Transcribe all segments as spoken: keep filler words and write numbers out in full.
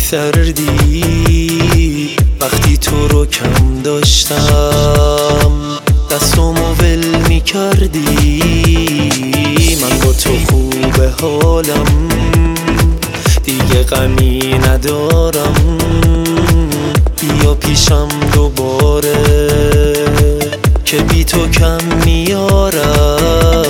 میکردی وقتی تو رو کم داشتم، دستامو ول میکردی. من با تو خوب حالم دیگه غمی ندارم، بیا پیشم دوباره که بی تو کم میارم.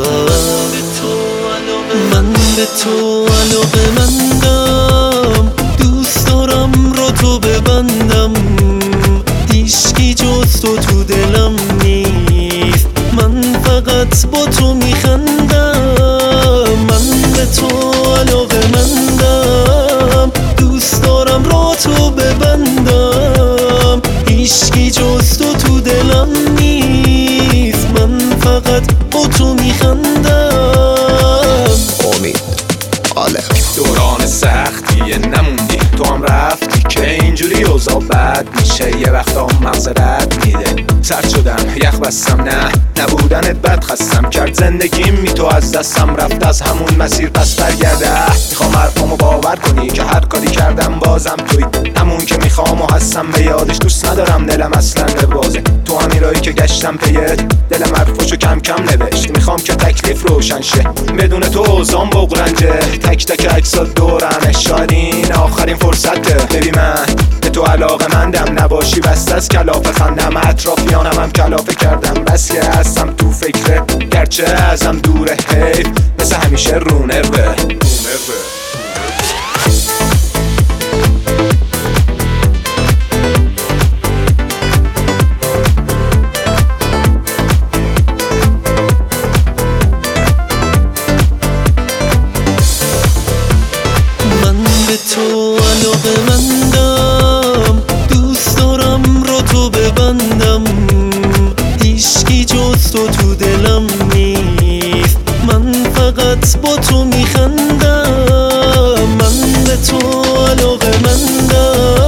من به تو علاقه مندم، دوست دارم رو تو ببندم، هیچکی جز تو تو دلم نیست، من فقط با تو میخندم. من به تو علاقه مندم، دوست دارم رو تو ببندم، هیچکی جز تو تو دلم نیست، من فقط با تو میخندم. امید آلف دوران سختیه نموندی، تو هم رفتی که اینجوری اوضاع بد میشه، یه وقتا مغز رد میده. سرد شدم یخ بستم، نه نبودنت بد خستم کرد زندگیم، می تو از دستم رفت از همون مسیر پس برگرده. میخوام حرفامو باور کنی که هر کاری کردم بازم توی همون که میخوام و هستم، به یادش دوست ندارم دلم اصلا ببازه. تو همین رایی که گشتم پیت دلم حرفشو کم کم نوشت، میخوام که تکلیف روشن شه، بدون تو اوزام بغرنجه. تک تک عکسات دورمه، شاید این آخرین فرصته. ببین من به تو علاقه مندم، نباشی بست از کلافه خندم، اطرافیانم هم کلافه کردم، بس که هستم تو فکره گرچه ازم دوره. حیف مثل همیشه رو نروه. تو علاقه مندم، دوست دارم رو تو ببندم، هیچکی جز تو تو دلم نیست، من فقط با تو میخندم. من به تو علاقه مندم،